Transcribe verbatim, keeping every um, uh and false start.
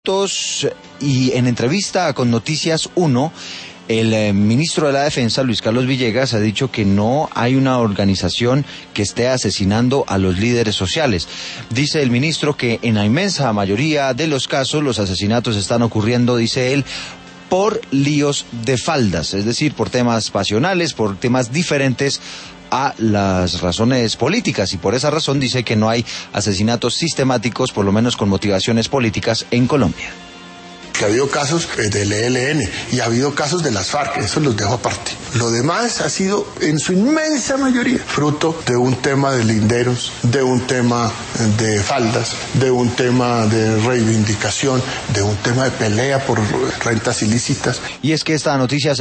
minutos y en entrevista con Noticias uno, el eh, ministro de la Defensa, Luis Carlos Villegas, ha dicho que no hay una organización que esté asesinando a los líderes sociales. Dice el ministro que en la inmensa mayoría de los casos los asesinatos están ocurriendo, dice él, por líos de faldas, es decir, por temas pasionales, por temas diferentes a las razones políticas, y por esa razón dice que no hay asesinatos sistemáticos, por lo menos con motivaciones políticas, en Colombia. Que ha habido casos del E L N y ha habido casos de las FARC, eso los dejo aparte. Lo demás ha sido, en su inmensa mayoría, fruto de un tema de linderos, de un tema de faldas, de un tema de reivindicación, de un tema de pelea por rentas ilícitas. Y es que esta noticia